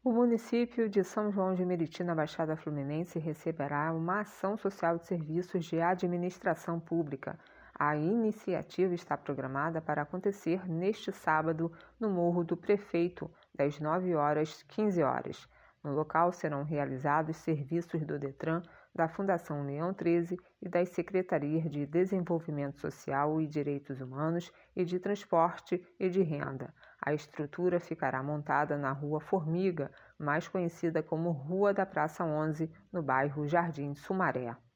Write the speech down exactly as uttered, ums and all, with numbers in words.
O município de São João de Meriti, na Baixada Fluminense, receberá uma ação social de serviços de administração pública. A iniciativa está programada para acontecer neste sábado no Morro do Prefeito, das nove horas às quinze horas. No local serão realizados serviços do Detran, da Fundação Leão treze e das Secretarias de Desenvolvimento Social e Direitos Humanos e de Transporte e de Renda. A estrutura ficará montada na Rua Formiga, mais conhecida como Rua da Praça onze, no bairro Jardim Sumaré.